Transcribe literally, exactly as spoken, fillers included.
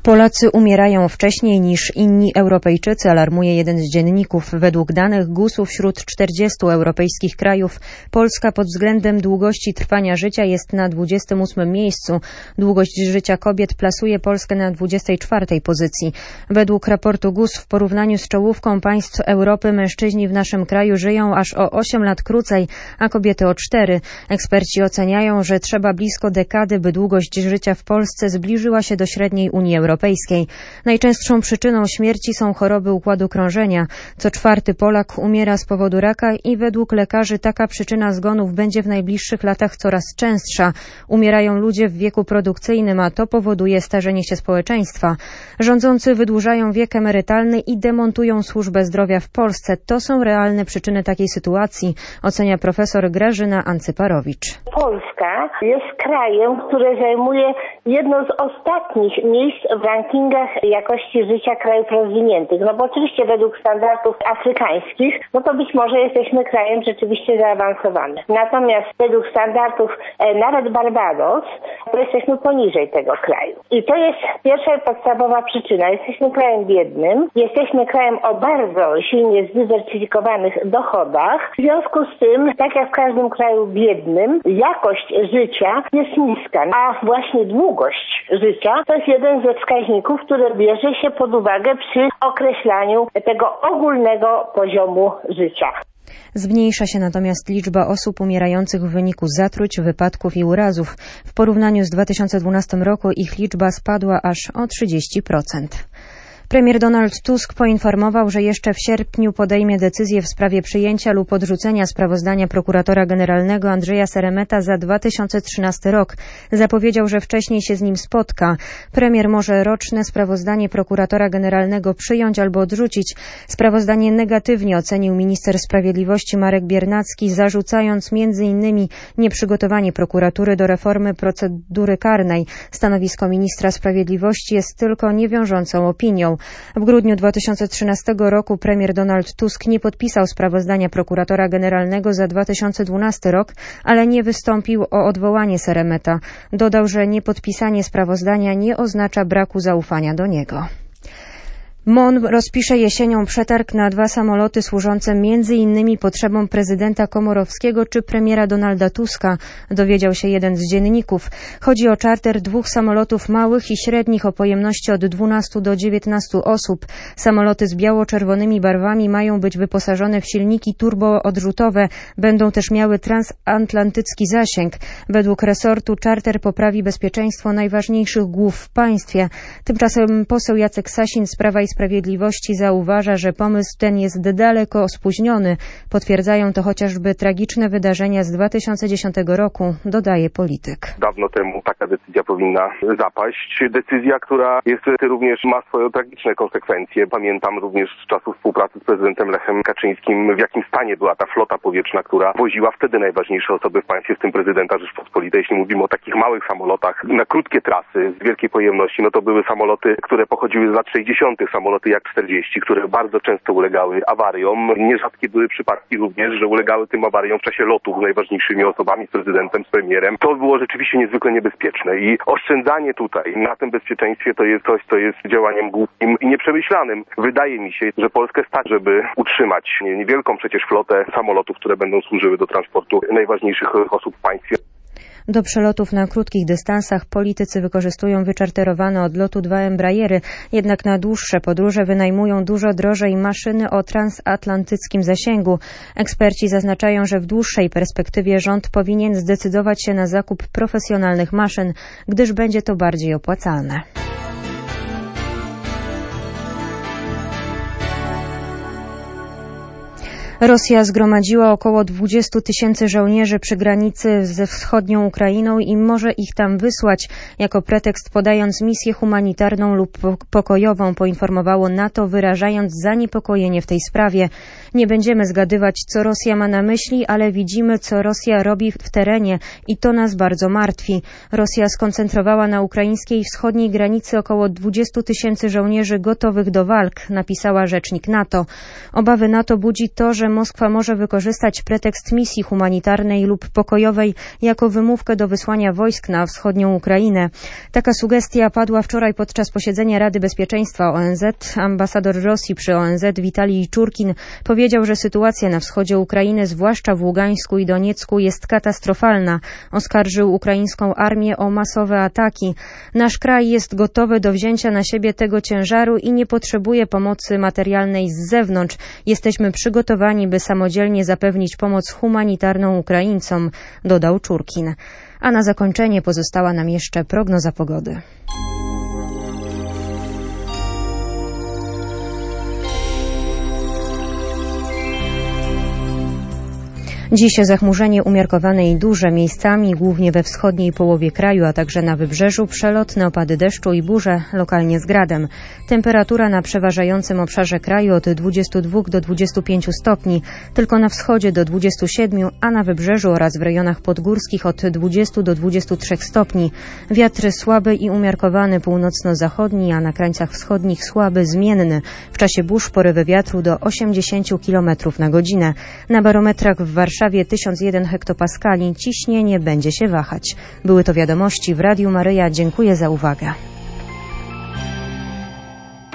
Polacy umierają wcześniej niż inni Europejczycy, alarmuje jeden z dzienników. Według danych G U S-u wśród czterdziestu europejskich krajów Polska pod względem długości trwania życia jest na dwudziestym ósmym miejscu. Długość życia kobiet plasuje Polskę na dwudziestej czwartej pozycji. Według raportu G U S w porównaniu z czołówką państw Europy mężczyźni w naszym kraju żyją aż o osiem lat krócej, a kobiety o cztery. Eksperci oceniają, że trzeba blisko dekady, by długość życia w Polsce zbliżyła się do średniej Unii Europejskiej. Najczęstszą przyczyną śmierci są choroby układu krążenia. Co czwarty Polak umiera z powodu raka i według lekarzy taka przyczyna zgonów będzie w najbliższych latach coraz częstsza. Umierają ludzie w wieku produkcyjnym, a to powoduje starzenie się społeczeństwa. Rządzący wydłużają wiek emerytalny i demontują służbę zdrowia w Polsce. To są realne przyczyny takiej sytuacji, ocenia profesor Grażyna Ancyparowicz. Polska jest krajem, który zajmuje jedno z ostatnich miejsc w rankingach jakości życia krajów rozwiniętych. No bo oczywiście według standardów afrykańskich, no to być może jesteśmy krajem rzeczywiście zaawansowanym. Natomiast według standardów e, nawet Barbados, to jesteśmy poniżej tego kraju. I to jest pierwsza i podstawowa przyczyna. Jesteśmy krajem biednym, jesteśmy krajem o bardzo silnie zdywersyfikowanych dochodach. W związku z tym, tak jak w każdym kraju biednym, jakość życia jest niska, a właśnie długość życia to jest jeden ze wskaźników, które bierze się pod uwagę przy określaniu tego ogólnego poziomu życia. Zmniejsza się natomiast liczba osób umierających w wyniku zatruć, wypadków i urazów. W porównaniu z dwa tysiące dwunastym roku ich liczba spadła aż o trzydzieści procent. Premier Donald Tusk poinformował, że jeszcze w sierpniu podejmie decyzję w sprawie przyjęcia lub odrzucenia sprawozdania prokuratora generalnego Andrzeja Seremeta za dwa tysiące trzynasty rok. Zapowiedział, że wcześniej się z nim spotka. Premier może roczne sprawozdanie prokuratora generalnego przyjąć albo odrzucić. Sprawozdanie negatywnie ocenił minister sprawiedliwości Marek Biernacki, zarzucając między innymi nieprzygotowanie prokuratury do reformy procedury karnej. Stanowisko ministra sprawiedliwości jest tylko niewiążącą opinią. W grudniu dwa tysiące trzynastego roku premier Donald Tusk nie podpisał sprawozdania prokuratora generalnego za dwa tysiące dwunasty rok, ale nie wystąpił o odwołanie Seremeta. Dodał, że niepodpisanie sprawozdania nie oznacza braku zaufania do niego. M O N rozpisze jesienią przetarg na dwa samoloty służące między innymi potrzebom prezydenta Komorowskiego czy premiera Donalda Tuska, dowiedział się jeden z dzienników. Chodzi o czarter dwóch samolotów małych i średnich o pojemności od dwunastu do dziewiętnastu osób. Samoloty z biało-czerwonymi barwami mają być wyposażone w silniki turboodrzutowe. Będą też miały transatlantycki zasięg. Według resortu czarter poprawi bezpieczeństwo najważniejszych głów w państwie. Tymczasem poseł Jacek Sasin z Prawa i Sprawiedliwości zauważa, że pomysł ten jest daleko spóźniony. Potwierdzają to chociażby tragiczne wydarzenia z dwa tysiące dziesiątego roku, dodaje polityk. Dawno temu taka decyzja powinna zapaść. Decyzja, która jest również ma swoje tragiczne konsekwencje. Pamiętam również z czasów współpracy z prezydentem Lechem Kaczyńskim, w jakim stanie była ta flota powietrzna, która woziła wtedy najważniejsze osoby w państwie, w tym prezydenta Rzeczpospolitej. Jeśli mówimy o takich małych samolotach na krótkie trasy z wielkiej pojemności, no to były samoloty, które pochodziły z lat sześćdziesiątych. Samoloty jak czterdzieści, które bardzo często ulegały awariom. Nierzadkie były przypadki również, że ulegały tym awariom w czasie lotów z najważniejszymi osobami, z prezydentem, z premierem. To było rzeczywiście niezwykle niebezpieczne i oszczędzanie tutaj na tym bezpieczeństwie to jest coś, co jest działaniem głupim i nieprzemyślanym. Wydaje mi się, że Polskę stać, żeby utrzymać niewielką przecież flotę samolotów, które będą służyły do transportu najważniejszych osób w państwie. Do przelotów na krótkich dystansach politycy wykorzystują wyczarterowane od lotu dwa Embraery, jednak na dłuższe podróże wynajmują dużo drożej maszyny o transatlantyckim zasięgu. Eksperci zaznaczają, że w dłuższej perspektywie rząd powinien zdecydować się na zakup profesjonalnych maszyn, gdyż będzie to bardziej opłacalne. Rosja zgromadziła około dwudziestu tysięcy żołnierzy przy granicy ze wschodnią Ukrainą i może ich tam wysłać jako pretekst, podając misję humanitarną lub pokojową, poinformowało NATO, wyrażając zaniepokojenie w tej sprawie. Nie będziemy zgadywać, co Rosja ma na myśli, ale widzimy, co Rosja robi w terenie i to nas bardzo martwi. Rosja skoncentrowała na ukraińskiej wschodniej granicy około dwudziestu tysięcy żołnierzy gotowych do walk, napisała rzecznik NATO. Obawy NATO budzi to, że Moskwa może wykorzystać pretekst misji humanitarnej lub pokojowej jako wymówkę do wysłania wojsk na wschodnią Ukrainę. Taka sugestia padła wczoraj podczas posiedzenia Rady Bezpieczeństwa O N Z. Ambasador Rosji przy O N Z Witalij Czurkin powiedział, że sytuacja na wschodzie Ukrainy, zwłaszcza w Ługańsku i Doniecku, jest katastrofalna. Oskarżył ukraińską armię o masowe ataki. Nasz kraj jest gotowy do wzięcia na siebie tego ciężaru i nie potrzebuje pomocy materialnej z zewnątrz. Jesteśmy przygotowani, by samodzielnie zapewnić pomoc humanitarną Ukraińcom, dodał Czurkin. A na zakończenie pozostała nam jeszcze prognoza pogody. Dziś zachmurzenie umiarkowane i duże, miejscami głównie we wschodniej połowie kraju, a także na wybrzeżu, przelotne opady deszczu i burze, lokalnie z gradem. Temperatura na przeważającym obszarze kraju od dwudziestu dwóch do dwudziestu pięciu stopni, tylko na wschodzie do dwudziestu siedmiu, a na wybrzeżu oraz w rejonach podgórskich od dwudziestu do dwudziestu trzech stopni. Wiatr słaby i umiarkowany północno-zachodni, a na krańcach wschodnich słaby, zmienny. W czasie burz porywy wiatru do osiemdziesięciu kilometrów na godzinę. Na barometrach w Warszawie W Warszawie tysiąc jeden hektopaskali, ciśnienie będzie się wahać. Były to wiadomości w Radiu Maryja. Dziękuję za uwagę.